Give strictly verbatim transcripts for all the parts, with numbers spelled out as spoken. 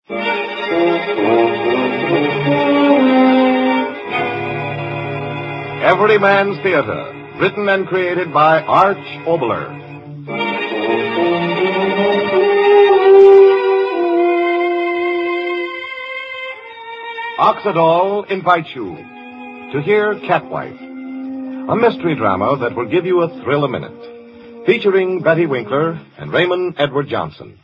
Everyman's Theater, written and created by Arch Oboler. Oxydol invites you to hear Catwife, a mystery drama that will give you a thrill a minute, featuring Betty Winkler and Raymond Edward Johnson.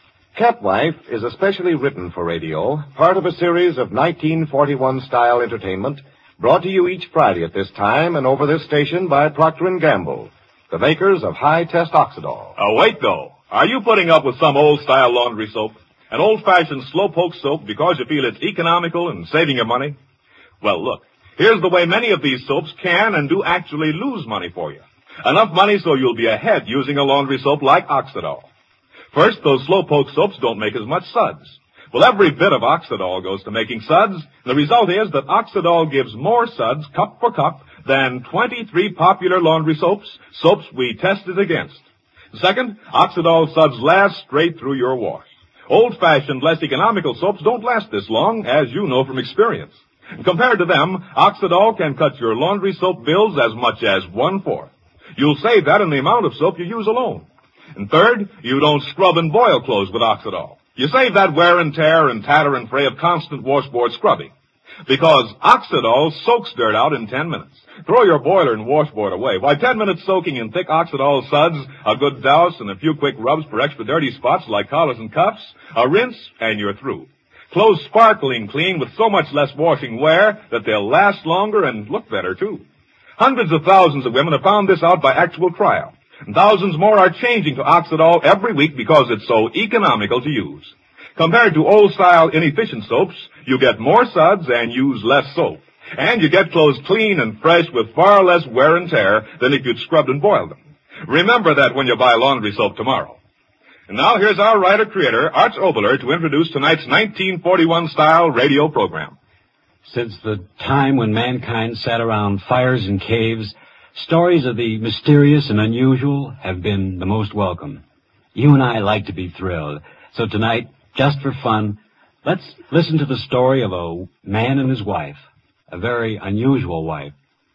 Catwife is especially written for radio, part of a series of nineteen forty-one-style entertainment brought to you each Friday at this time and over this station by Procter and Gamble, the makers of high-test Oxydol. Uh, wait, though. Are you putting up with some old-style laundry soap? An old-fashioned slow-poke soap because you feel it's economical and saving you money? Well, look, here's the way many of these soaps can and do actually lose money for you. Enough money so you'll be ahead using a laundry soap like Oxydol. First, those slow-poke soaps don't make as much suds. Well, every bit of Oxydol goes to making suds. The result is that Oxydol gives more suds, cup for cup, than twenty-three popular laundry soaps, soaps we tested against. Second, Oxydol suds last straight through your wash. Old-fashioned, less economical soaps don't last this long, as you know from experience. Compared to them, Oxydol can cut your laundry soap bills as much as one-fourth. You'll save that in the amount of soap you use alone. And third, you don't scrub and boil clothes with Oxydol. You save that wear and tear and tatter and fray of constant washboard scrubbing. Because Oxydol soaks dirt out in ten minutes. Throw your boiler and washboard away. Why, ten minutes soaking in thick Oxydol suds, a good douse, and a few quick rubs for extra dirty spots like collars and cuffs, a rinse, and you're through. Clothes sparkling clean with so much less washing wear that they'll last longer and look better, too. Hundreds of thousands of women have found this out by actual trial. And thousands more are changing to Oxydol every week because it's so economical to use. Compared to old-style inefficient soaps, you get more suds and use less soap. And you get clothes clean and fresh with far less wear and tear than if you'd scrubbed and boiled them. Remember that when you buy laundry soap tomorrow. And now here's our writer-creator, Arch Oboler, to introduce tonight's nineteen forty-one-style radio program. Since the time when mankind sat around fires and caves, stories of the mysterious and unusual have been the most welcome. You and I like to be thrilled. So tonight, just for fun, let's listen to the story of a man and his wife. A very unusual wife.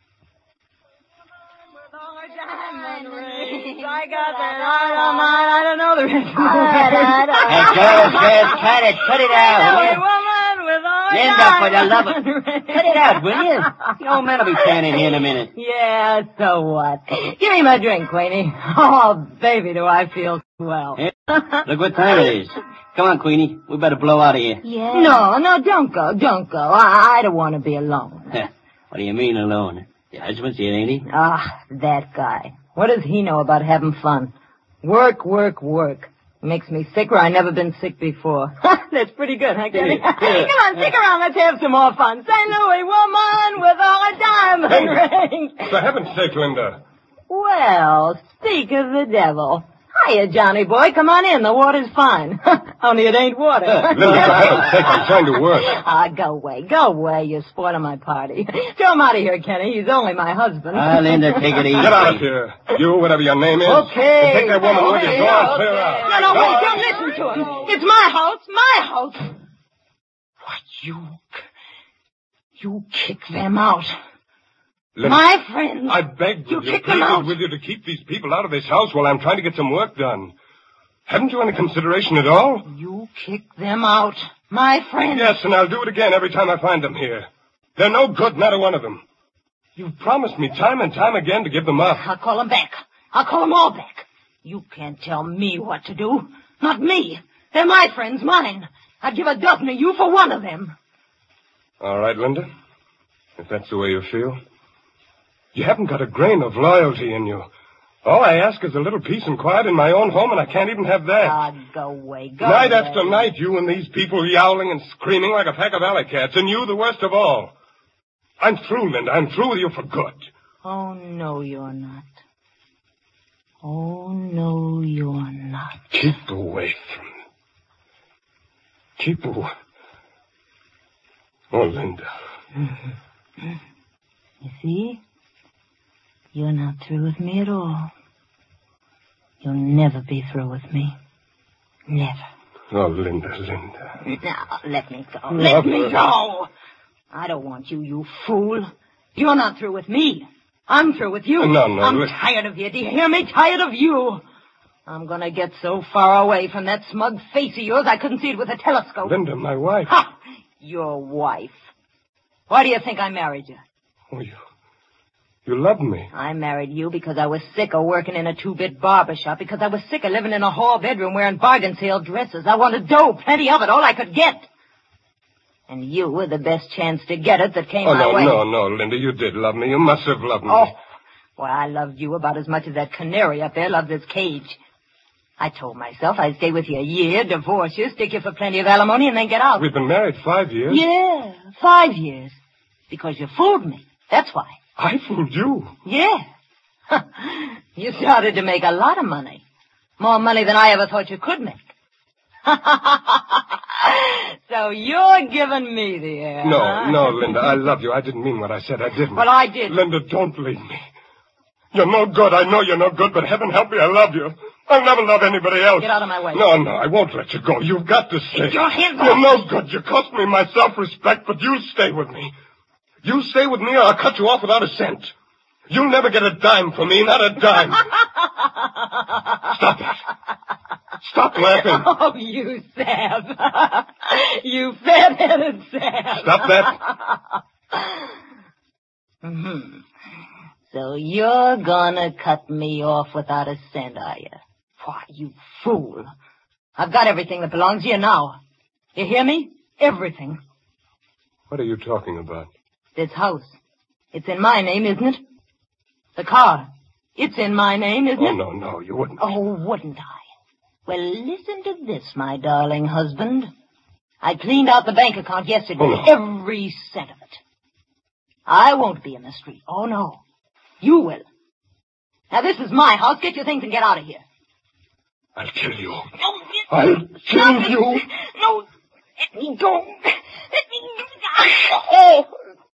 I got that. I don't know the rest of it. Hey, girls, girls, cut it. Cut it out. Hello, woman with all Linda, for the love of... Cut it out, will you? The old man will be standing here in a minute. Yeah, so what? Give me my drink, Queenie. Oh, baby, do I feel well. Hey, look what time it is. Come on, Queenie. We better blow out of here. Yeah. No, no, don't go, don't go. I, I don't want to be alone. What do you mean alone? Your husband's here, ain't he? Ah, that guy. What does he know about having fun? Work, work, work. Makes me sicker. I've never been sick before. That's pretty good, huh, Kenny? Come on, stick around. Let's have some more fun. Saint Louis woman with all a diamond Hey, ring. For heaven's sake, Linda. Well, speak of the devil. Hiya, Johnny boy. Come on in. The water's fine. Only it ain't water. Linda, for heaven's sake, I'm trying to work. Ah, go away. Go away. You're spoiling my party. Throw him out of here, Kenny. He's only my husband. Ah, Linda, take it easy. Get out of here. You, whatever your name is. Okay. And take that woman with you. Go on, clear out. No, no, wait. Don't listen to him. It's my house. My house. What, you... You kick them out. Linda, My friends. I begged You of you, kick them pleaded out. with you to keep these people out of this house while I'm trying to get some work done. Haven't you any consideration at all? You kick them out. My friends. Yes, and I'll do it again every time I find them here. They're no good, not a one of them. You've promised me time and time again to give them up. I'll call them back. I'll call them all back. You can't tell me what to do. Not me. They're my friends, mine. I'd give a dozen of you for one of them. All right, Linda. If that's the way you feel. You haven't got a grain of loyalty in you. All I ask is a little peace and quiet in my own home, and I can't even have that. Ah, go away, go Night away. after night, you and these people yowling and screaming like a pack of alley cats, and you the worst of all. I'm through, Linda. I'm through with you for good. Oh, no, you're not. Oh, no, you're not. Keep away from me. Keep away. Oh, Linda. You see? You're not through with me at all. You'll never be through with me. Never. Oh, Linda, Linda. Now, let me go. Let me go. I don't want you, you fool. You're not through with me. I'm through with you. No, no. I'm li- tired of you. Do you hear me? Tired of you. I'm gonna get so far away from that smug face of yours I couldn't see it with a telescope. Linda, my wife. Ha! Your wife. Why do you think I married you? Oh, you... You love me. I married you because I was sick of working in a two-bit barber shop, because I was sick of living in a hall bedroom wearing bargain sale dresses. I wanted dough, plenty of it, all I could get. And you were the best chance to get it that came Oh, my no, way. no, no, Linda, you did love me. You must have loved me. Oh, well, I loved you about as much as that canary up there loves its cage. I told myself I'd stay with you a year, divorce you, stick you for plenty of alimony, and then get out. We've been married five years. Yeah, five years. Because you fooled me. That's why. I fooled you. Yeah. You started to make a lot of money. More money than I ever thought you could make. So you're giving me the air. No, huh? no, Linda, I love you. I didn't mean what I said. I didn't. Well, I did. Linda, don't leave me. You're no good. I know you're no good, but heaven help me, I love you. I'll never love anybody else. Get out of my way. No, no, I won't let you go. You've got to stay. Get your hands off You're me. no good. You cost me my self-respect, but you stay with me. You stay with me or I'll cut you off without a cent. You'll never get a dime from me, not a dime. Stop that. Stop laughing. Oh, you sap. You fat-headed sap. Stop that. Mm-hmm. So you're gonna cut me off without a cent, are you? Why, you fool. I've got everything that belongs to you now. You hear me? Everything. What are you talking about? This house. It's in my name, isn't it? The car. It's in my name, isn't Oh, it? no, no, you wouldn't. Oh, wouldn't I? Well, listen to this, my darling husband. I cleaned out the bank account yesterday. Oh, no. Every cent of it. I won't be in the street. Oh, no. You will. Now, this is my house. Get your things and get out of here. I'll kill you. No, I'll kill no, you. No, let me go. Let me go. Oh.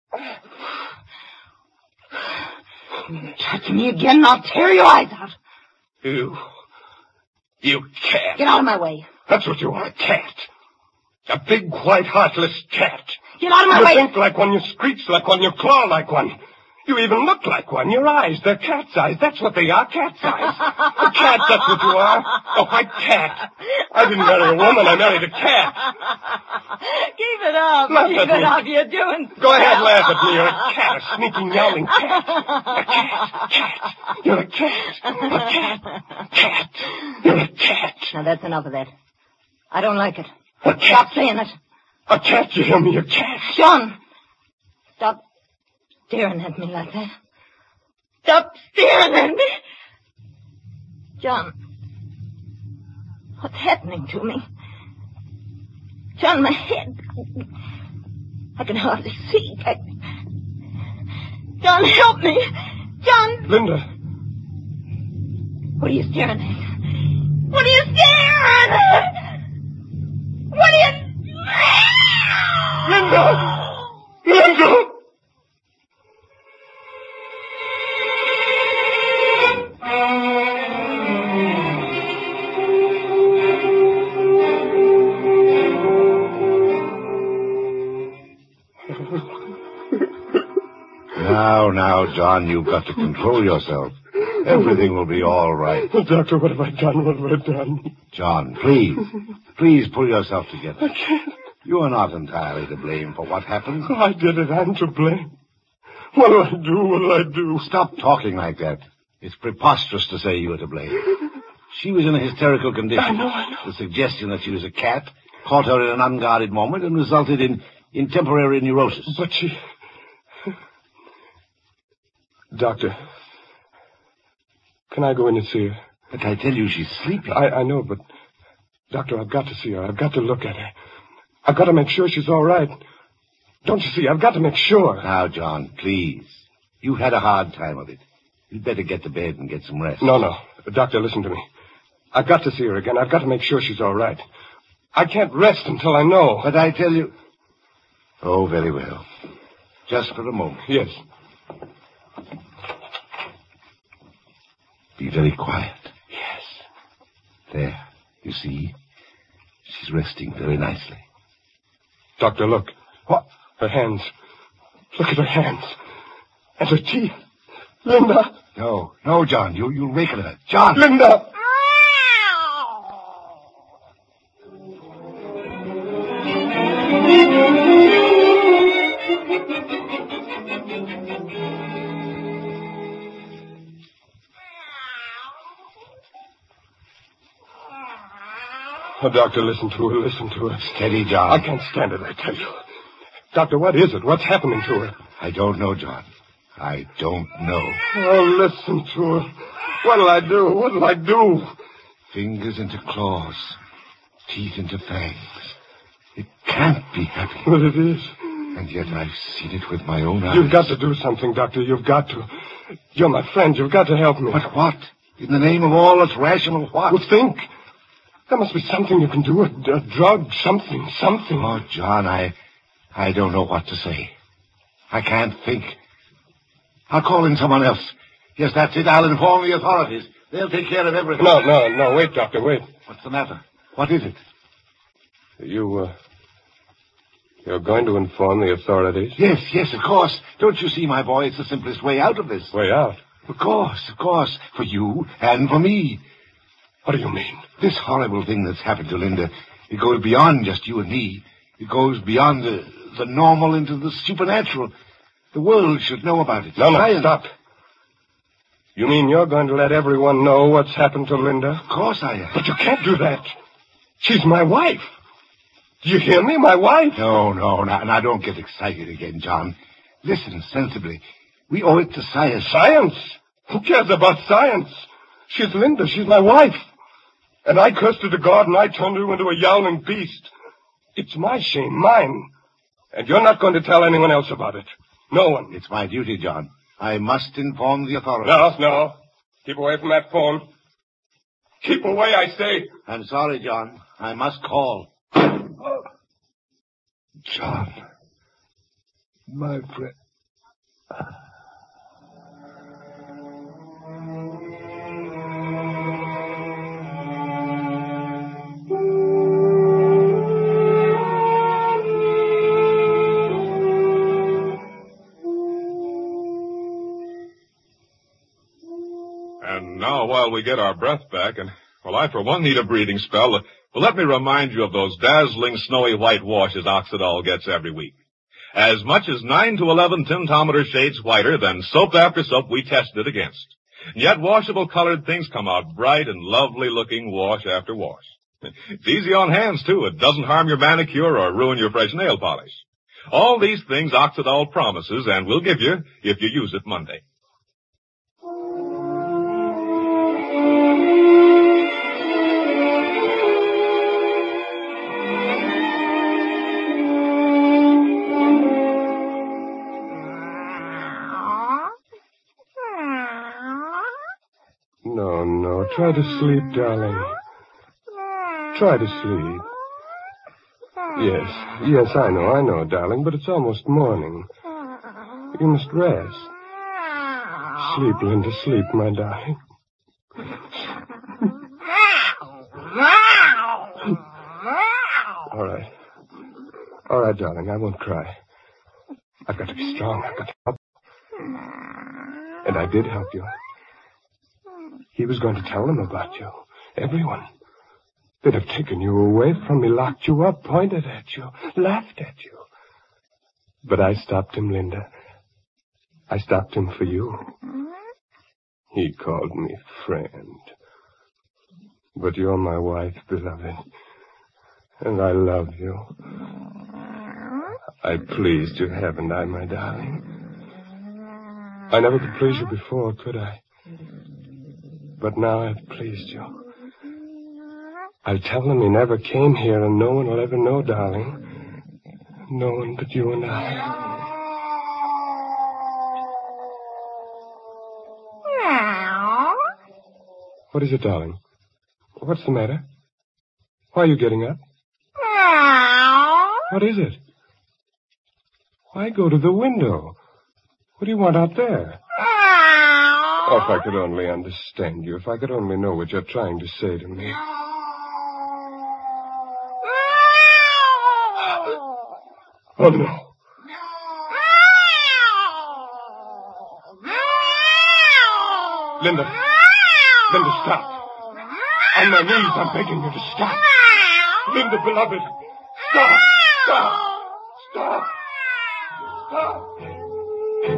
You touch me again and I'll tear your eyes out. You. You cat. Get out of my way. That's what you are, a cat. A big, white, heartless cat. Get out of my You way. think like one, you screech like one, you claw like one. You even look like one. Your eyes, they're cat's eyes. That's what they are, cat's eyes. A cat, that's what you are. A white cat. I didn't marry a woman, I married a cat. Keep it up. Laugh Keep at it me. up. You're doing Go ahead, swell. laugh at me. You're a cat, a sneaking, yowling cat. A cat, cat. You're a cat. A cat, cat. You're a cat. Now, that's enough of that. I don't like it. A cat. Stop saying it. A cat, you hear me? A cat. John, stop staring at me like that. Stop staring at me. John, what's happening to me? John, my head. I can hardly see. I... John, help me. John. Linda. What are you staring at? What are you staring at? What are you... Linda! Linda! Now, now, John, you've got to control yourself. Everything will be all right. Oh, Doctor, what have I done? What have I done? John, please, please pull yourself together. I can't. You are not entirely to blame for what happened. Oh, I did it. I'm to blame. What'll I do? What'll I do? Stop talking like that. It's preposterous to say you were to blame. She was in a hysterical condition. I know, I know. The suggestion that she was a cat caught her in an unguarded moment and resulted in, in temporary neurosis. But she... Doctor, can I go in and see her? But I tell you, she's sleeping. I, I know, but... Doctor, I've got to see her. I've got to look at her. I've got to make sure she's all right. Don't you see? I've got to make sure. Now, John, please. You've had a hard time of it. You'd better get to bed and get some rest. No, no. Doctor, listen to me. I've got to see her again. I've got to make sure she's all right. I can't rest until I know. But I tell you... Oh, very well. Just for a moment. Yes. Be very quiet. Yes. There. You see? She's resting very nicely. Doctor, look. What? Her hands. Look at her hands. And her teeth. Linda. No, no, John. You, you'll waken her. John. Linda. Oh, Doctor, listen to her, listen to her. Steady, John. I can't stand it, I tell you. Doctor, what is it? What's happening to her? I don't know, John. I don't know. Oh, listen to her. What'll I do? What'll I do? Fingers into claws. Teeth into fangs. It can't be happening. Well, it is. And yet I've seen it with my own eyes. You've got to do something, Doctor. You've got to. You're my friend. You've got to help me. But what? In the name of all that's rational, what? Well, think. There must be something you can do. A, a drug, something, something. Oh, John, I... I don't know what to say. I can't think. I'll call in someone else. Yes, that's it. I'll inform the authorities. They'll take care of everything. No, no, no. Wait, Doctor, wait. What's the matter? What is it? You, uh... You're going to inform the authorities? Yes, yes, of course. Don't you see, my boy, it's the simplest way out of this. Way out? Of course, of course. For you and for me. What do you mean? This horrible thing that's happened to Linda, it goes beyond just you and me. It goes beyond the, the normal into the supernatural. The world should know about it. No, no, Science. stop. You mean you're going to let everyone know what's happened to Linda? Of course I am. But you can't do that. She's my wife. Do you hear me? My wife? No, no, now, now don't get excited again, John. Listen sensibly. We owe it to science. Science? Who cares about science? She's Linda. She's my wife. And I cursed her to God, and I turned her into a yowling beast. It's my shame, mine. And you're not going to tell anyone else about it. No one. It's my duty, John. I must inform the authorities. No, no. Keep away from that phone. Keep away, I say. I'm sorry, John. I must call. John. My friend. And now, while we get our breath back, and, well, I, for one, need a breathing spell, uh, well, let me remind you of those dazzling snowy white washes Oxidol gets every week. As much as nine to eleven tintometer shades whiter than soap after soap we tested against. And yet washable colored things come out bright and lovely looking wash after wash. It's easy on hands, too. It doesn't harm your manicure or ruin your fresh nail polish. All these things Oxidol promises and will give you if you use it Monday. No, no. Try to sleep, darling. Try to sleep. Yes, yes, I know, I know, darling, but it's almost morning. You must rest. Sleep, Linda, sleep, my darling. All right. All right, darling, I won't cry. I've got to be strong. I've got to help. And I did help you. He was going to tell them about you. Everyone. They'd have taken you away from me, locked you up, pointed at you, laughed at you. But I stopped him, Linda. I stopped him for you. He called me friend. But you're my wife, beloved. And I love you. I pleased you, haven't I, my darling? I never could please you before, could I? But now I've pleased you. I'll tell them he never came here, and no one will ever know, darling. No one but you and I. What is it, darling? What's the matter? Why are you getting up? What is it? Why go to the window? What do you want out there? Oh, if I could only understand you. If I could only know what you're trying to say to me. Oh, no. Linda. Linda, stop. On my knees, I'm begging you to stop. Linda, beloved. Stop. Stop. Stop. Stop.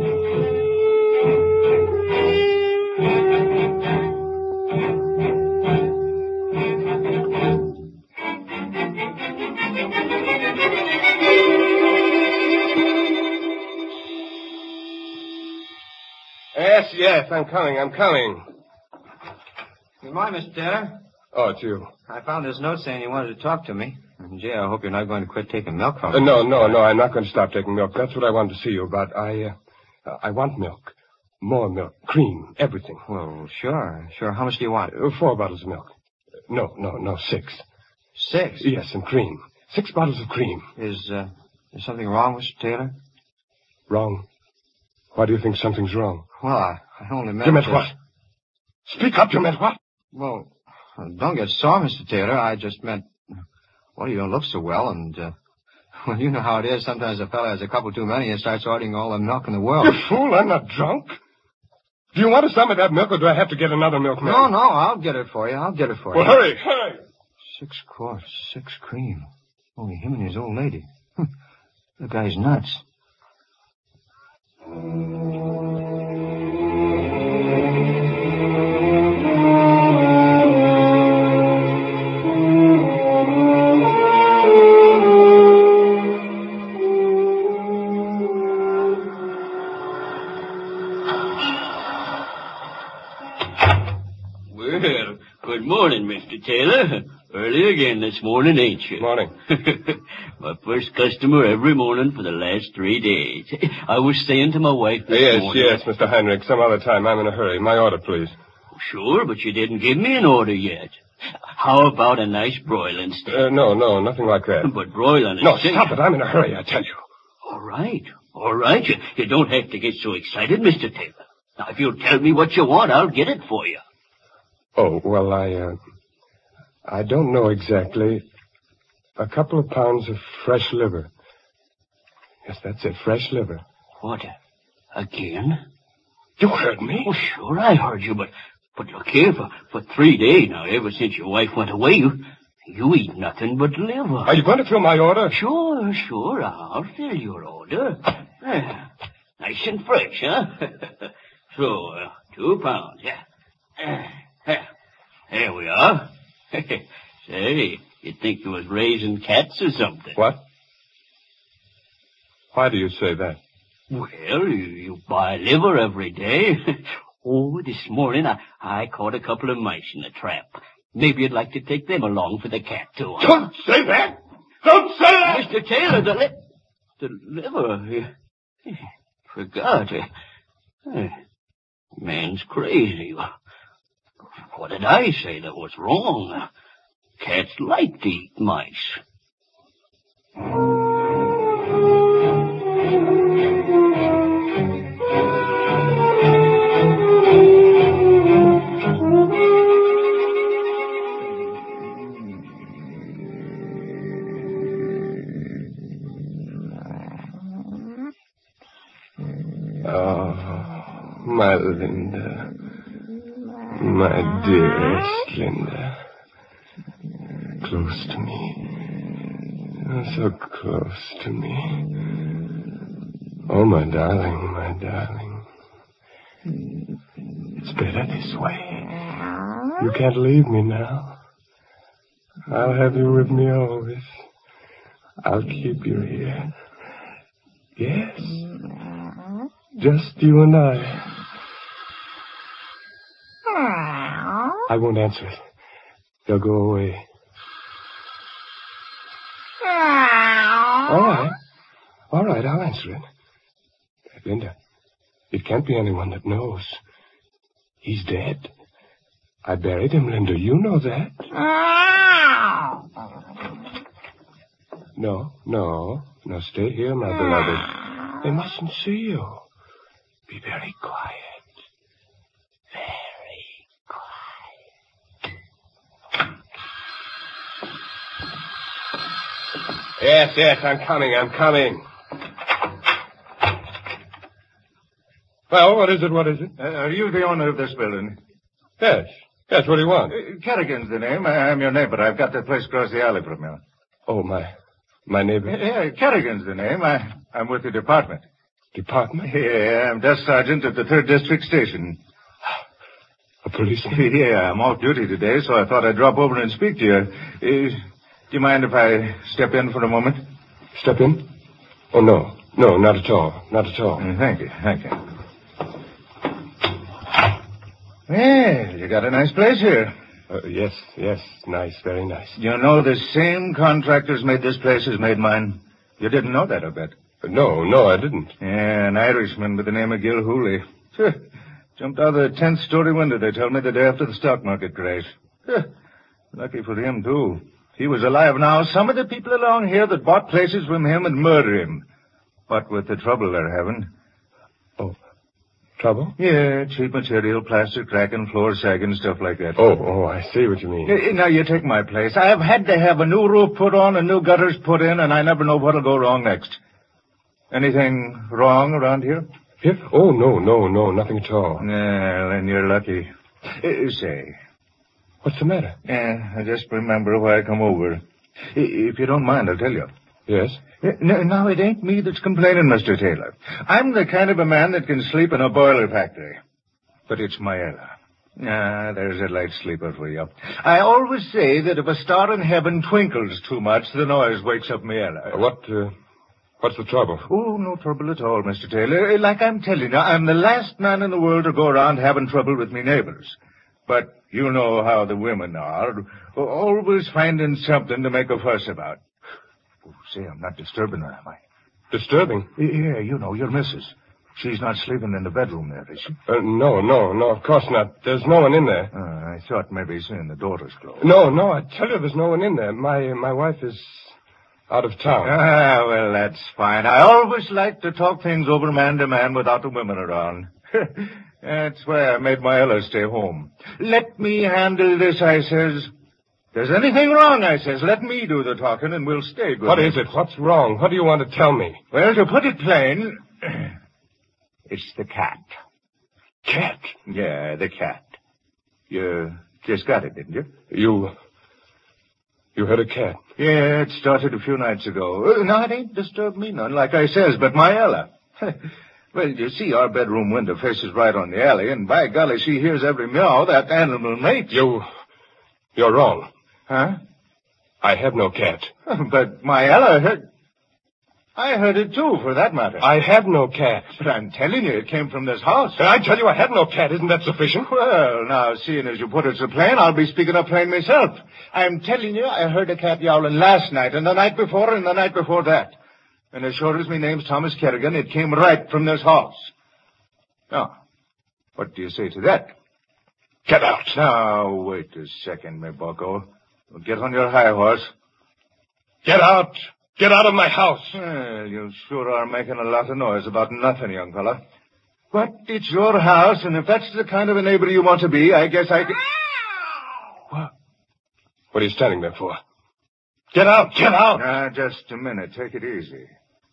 Yes, yes, I'm coming, I'm coming. Good morning, Mister Taylor. Oh, it's you. I found this note saying you wanted to talk to me. And, Jay, I hope you're not going to quit taking milk from Uh, me. no, no, no, I'm not going to stop taking milk. That's what I wanted to see you about. I, uh, I want milk. More milk. Cream. Everything. Well, sure, sure. How much do you want? Uh, four bottles of milk. No, no, no, six. Six? Yes, and cream. Six bottles of cream. Is, uh, is something wrong, Mister Taylor? Wrong? Why do you think something's wrong? Well, I, I only meant... You meant to- what? Speak up, you meant what? Well, don't get sore, Mister Taylor. I just meant... Well, you don't look so well, and, uh... Well, you know how it is. Sometimes a fella has a couple too many and starts ordering all the milk in the world. You fool, I'm not drunk. Do you want some of that milk, or do I have to get another milkman? No, no, I'll get it for you. I'll get it for Well, you. hurry, hurry. Six quarts, six cream. Only him and his old lady. Hm. The guy's nuts. Well, good morning, Mister Taylor. Early again this morning, ain't you? Morning. My first customer every morning for the last three days. I was saying to my wife this Yes, morning... yes, Mister Heinrich. Some other time. I'm in a hurry. My order, please. Sure, but you didn't give me an order yet. How about a nice broiling steak? Uh, no, no, nothing like that. But broiling No, a steak... stop it. I'm in a hurry, I tell you. All right, all right. You, you don't have to get so excited, Mister Taylor. Now, if you'll tell me what you want, I'll get it for you. Oh, well, I, uh... I don't know exactly. A couple of pounds of fresh liver. Yes, that's it, fresh liver. What? Again? You heard me? Oh, sure, I heard you, but... But look here, for, for three days now, ever since your wife went away, you... You eat nothing but liver. Are you going to fill my order? Sure, sure, I'll fill your order. Ah, nice and fresh, huh? So, uh, two pounds, yeah. Ah, there we are. Say, you'd think you was raising cats or something. What? Why do you say that? Well, you, you buy liver every day. Oh, this morning I, I caught a couple of mice in a trap. Maybe you'd like to take them along for the cat tour. Don't say that! Don't say that! Mister Taylor, the li- the liver. uh, Forgot. Uh, Man's crazy. What did I say that was wrong? Cats like to eat mice. Oh, my Linda. My dearest Linda. Close to me. Oh, so close to me. Oh, my darling, my darling. It's better this way. You can't leave me now. I'll have you with me always. I'll keep you here. Yes. Just you and I. I won't answer it. They'll go away. All right. All right, I'll answer it. Linda, it can't be anyone that knows. He's dead. I buried him, Linda. You know that. No, no. No, stay here, my beloved. They mustn't see you. Be very quiet. Very quiet. Yes, yes, I'm coming, I'm coming. Well, what is it, what is it? Uh, are you the owner of this building? Yes. Yes, what do you want? Uh, Kerrigan's the name. I- I'm your neighbor. I've got that place across the alley from you. Oh, my... my neighbor. Yeah, Kerrigan's the name. I, I'm with the department. Department? Yeah, I'm desk sergeant at the third District Station. A policeman? Yeah, I'm off duty today, so I thought I'd drop over and speak to you. Uh, do you mind if I step in for a moment? Step in? Oh, no. No, not at all. Not at all. Uh, thank you, thank you. Well, you got a nice place here. Uh, yes, yes. Nice, very nice. You know the same contractors made this place as made mine. You didn't know that, I bet. Uh, no, no, I didn't. Yeah, an Irishman by the name of Gil Hooley. Jumped out of the tenth story window, they tell me, the day after the stock market crash. Lucky for him, too. If he was alive now, some of the people along here that bought places from him would murder him. What with the trouble they're having. Oh, trouble? Yeah, cheap material, plaster cracking, floor sagging, stuff like that. Oh, oh, I see what you mean. Uh, Now, you take my place. I've had to have a new roof put on and new gutters put in, and I never know what'll go wrong next. Anything wrong around here? Here? Oh, no, no, no, nothing at all. Well, then you're lucky. Uh, say, What's the matter? uh, I just remember why I come over. I- If you don't mind, I'll tell you. Yes? Uh, No, now, it ain't me that's complaining, Mister Taylor. I'm the kind of a man that can sleep in a boiler factory. But it's my Ella. Ah, there's a light sleeper for you. I always say that if a star in heaven twinkles too much, the noise wakes up my Ella. Uh, what, uh, what's the trouble? Oh, no trouble at all, Mister Taylor. Like I'm telling you, I'm the last man in the world to go around having trouble with me neighbors. But you know how the women are. Always finding something to make a fuss about. Oh, say, I'm not disturbing her, am I? Disturbing? Yeah, you know, your missus. She's not sleeping in the bedroom there, is she? Uh, no, no, no, of course not. There's no one in there. Uh, I thought maybe seeing the doors closed. No, no, I tell you there's no one in there. My, my wife is out of town. Ah, well, that's fine. I always like to talk things over man to man without the women around. That's why I made my Ella stay home. Let me handle this, I says. If there's anything wrong, I says, let me do the talking and we'll stay good. What is it? What's wrong? What do you want to tell me? Well, to put it plain, it's the cat. Cat? Yeah, the cat. You just got it, didn't you? You... You had a cat? Yeah, it started a few nights ago. Uh, No, it ain't disturbed me none, like I says, but my Ella. Well, you see, our bedroom window faces right on the alley, and by golly, she hears every meow that animal makes. You... You're wrong. Huh? I have no cat. But my Ella heard... I heard it, too, for that matter. I have no cat. But I'm telling you, it came from this house. And I tell you I have no cat. Isn't that sufficient? Well, now, seeing as you put it so plain, I'll be speaking up plain myself. I'm telling you, I heard a cat yowling last night, and the night before, and the night before that. And as sure as my name's Thomas Kerrigan, it came right from this house. Now, what do you say to that? Get out. Now, wait a second, me bucko. Get on your high horse. Get out. Get out of my house. Well, you sure are making a lot of noise about nothing, young fella. But it's your house, and if that's the kind of a neighbor you want to be, I guess I can... What? What are you standing there for? Get out. Get out. Now, just a minute. Take it easy.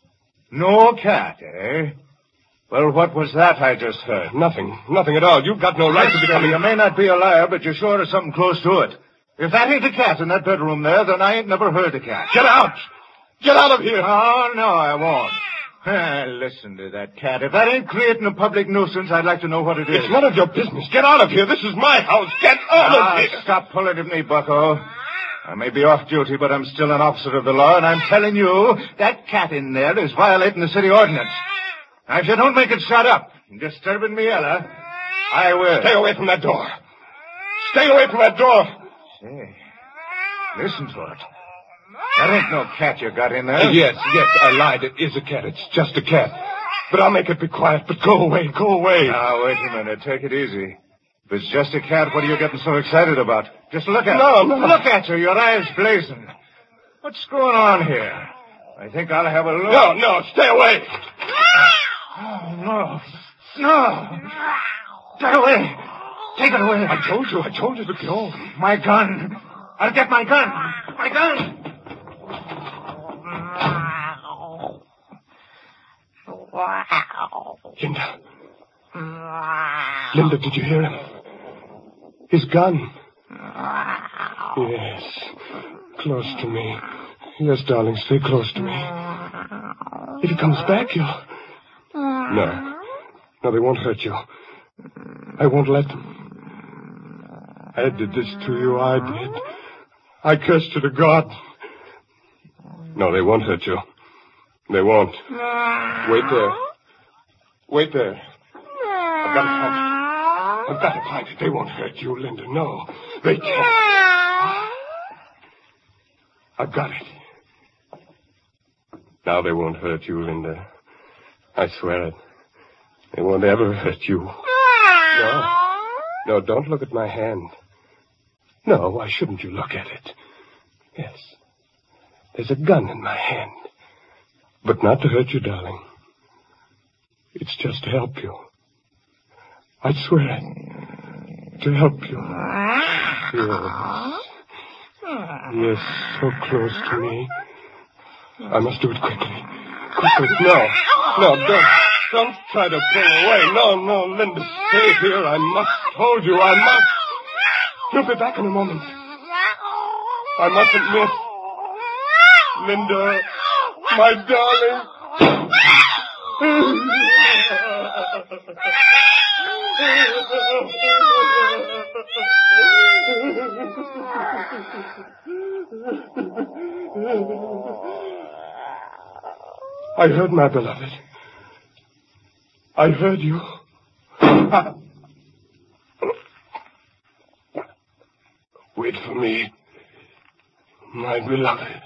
No cat, eh? Well, what was that I just heard? Nothing. Nothing at all. You've got no right to be coming... You may not be a liar, but you sure are something close to it. If that ain't a cat in that bedroom there, then I ain't never heard a cat. Get out. Get out of here. Oh, no, I won't. Ah, listen to that cat. If that ain't creating a public nuisance, I'd like to know what it is. It's none of your business. Get out of here. This is my house. Get out ah, of here. Stop pulling at me, bucko. I may be off duty, but I'm still an officer of the law, and I'm telling you, that cat in there is violating the city ordinance. Now, if you don't make it shut up and disturbing me, Ella, I will. Stay away from that door. Stay away from that door. Say, listen to it. That ain't no cat you got in there. Uh, yes, yes, I lied. It is a cat. It's just a cat. But I'll make it be quiet. But go away, go away. Now, wait a minute. Take it easy. If it's just a cat, what are you getting so excited about? Just look at No, her. no. Look at her, your eyes blazing. What's going on here? I think I'll have a look. No, no, stay away. Oh, no. No. Get away. Take it away. I told you, I told you to go. My gun. I'll get my gun. My gun. Linda. Linda, did you hear him? His gun. Yes. Close to me. Yes, darling, stay close to me. If he comes back, you'll... No. No, they won't hurt you. I won't let them. I did this to you, I did. I cursed you to God. No, they won't hurt you. They won't. Wait there. Wait there. I've got to find it. I've got to find it. They won't hurt you, Linda. No, they can't. I've got it. Now they won't hurt you, Linda. I swear it. They won't ever hurt you. No. No, don't look at my hand. No, why shouldn't you look at it? Yes. There's a gun in my hand. But not to hurt you, darling. It's just to help you. I swear it. To help you. Yes. Yes, so close to me. I must do it quickly. Quickly. No. No, don't. Don't try to pull away. No, no, Linda, stay here. I must hold you. I must. You'll be back in a moment. I mustn't miss. Linda, my darling. I heard my beloved. I heard you. Wait for me, my beloved.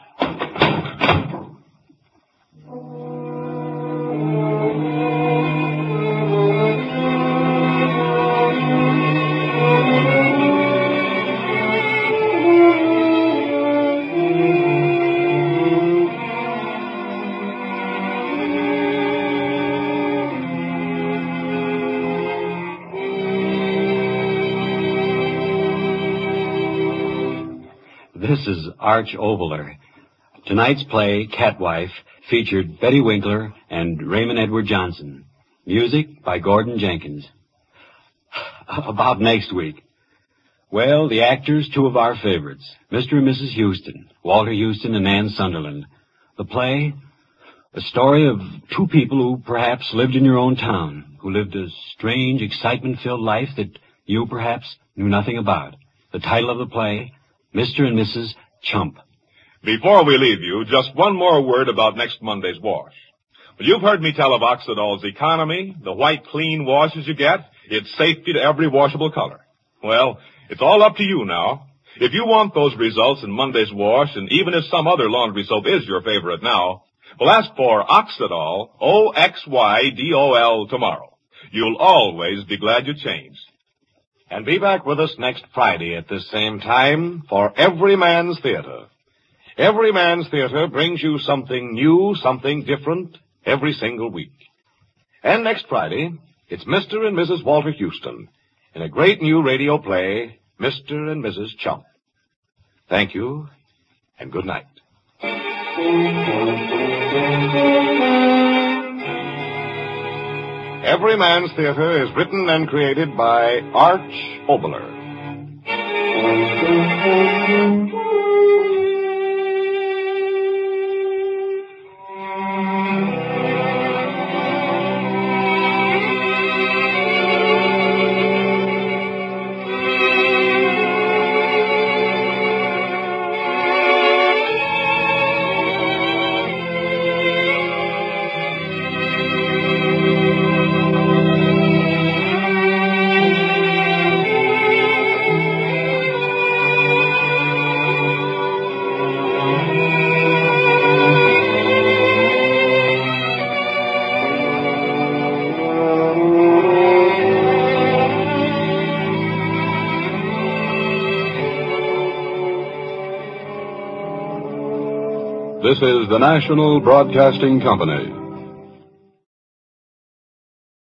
This is Arch Oboler. Tonight's play, Catwife, featured Betty Winkler and Raymond Edward Johnson. Music by Gordon Jenkins. About next week. Well, the actors, two of our favorites, Mister and Missus Houston, Walter Houston and Ann Sunderland. The play, a story of two people who perhaps lived in your own town, who lived a strange, excitement-filled life that you perhaps knew nothing about. The title of the play, Mister and Missus Chump. Before we leave you, just one more word about next Monday's wash. Well, you've heard me tell of Oxidol's economy, the white, clean washes you get, its safety to every washable color. Well, it's all up to you now. If you want those results in Monday's wash, and even if some other laundry soap is your favorite now, well, ask for Oxidol, O X Y D O L, tomorrow. You'll always be glad you changed. And be back with us next Friday at this same time for Every Man's Theater. Every Man's Theater brings you something new, something different, every single week. And next Friday, it's Mister and Missus Walter Houston in a great new radio play, Mister and Missus Chump. Thank you, and good night. Every Man's Theater is written and created by Arch Oboler. This is the National Broadcasting Company.